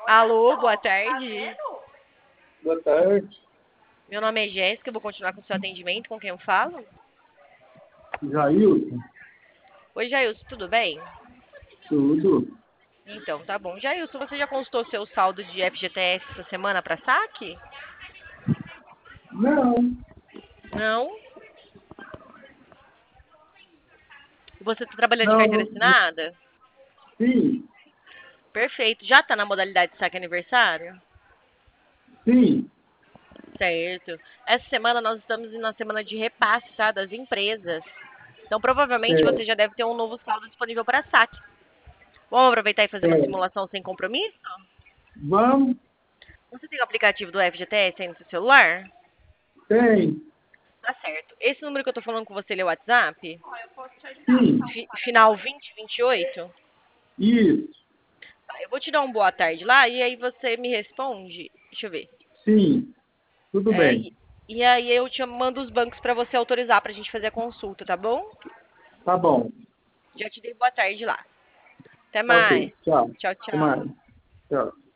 Alô, boa tarde. Boa tarde, Meu nome é Jéssica, eu vou continuar com o seu atendimento. Com quem eu falo? Jailson. Oi, Jailson, tudo bem? Tudo? Então, tá bom. Jailson, você já consultou seu saldo de FGTS essa semana para saque? Não. Não? Você está trabalhando de Não, carteira assinada? sim, Perfeito. Já está na modalidade de saque aniversário? sim. Certo. Essa semana nós estamos na semana de repasse, tá, das empresas. Então, provavelmente É, você já deve ter um novo saldo disponível para saque. Vamos aproveitar e fazer uma é. simulação sem compromisso? Vamos? Você tem o aplicativo do FGTS aí no seu celular? Tem. Tá certo. Esse número que eu tô falando com você, ele é o WhatsApp? Sim. Final 2028? Isso. Tá, eu vou te dar um boa tarde lá e aí você me responde. Deixa eu ver. Sim. Tudo É, bem. e aí eu te mando os bancos pra você autorizar pra gente fazer a consulta, tá bom? Tá bom. Já te dei boa tarde lá. Até Ok. mais. Tchau. Tchau, Até tchau. mais. Tchau.